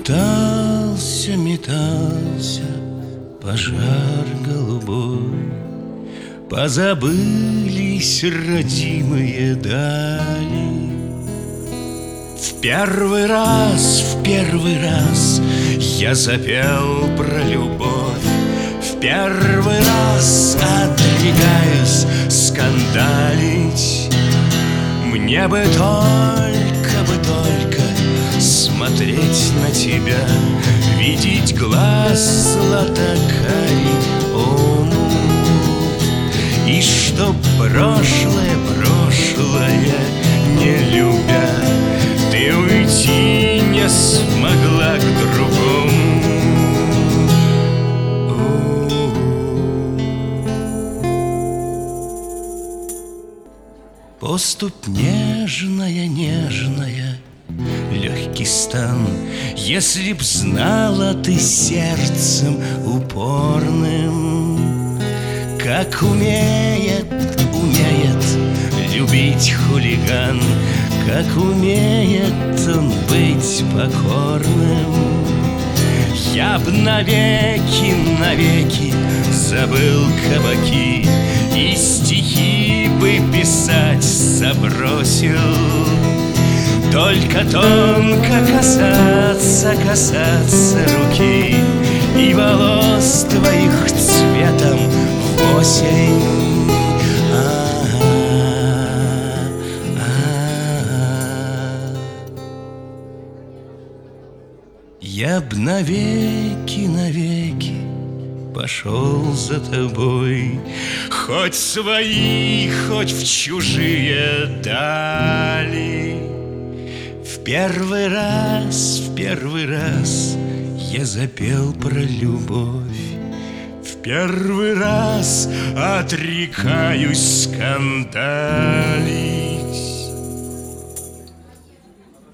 Метался, метался пожар голубой, позабылись родимые дали. В первый раз я запел про любовь, в первый раз отрекаюсь скандалить. Мне бы только смотреть на тебя, видеть глаз златокарий омут, и чтоб прошлое не любя, ты уйти не смогла к другому. Поступь нежная, легкий стан. Если б знала ты сердцем упорным, как умеет любить хулиган, как умеет он быть покорным. Я б навеки забыл кабаки и стихи бы писать забросил. Только тонко касаться руки и волос твоих цветом в осень. Я б навеки пошел за тобой, хоть в свои, хоть в чужие дали. В первый раз я запел про любовь, в первый раз отрекаюсь скандалить.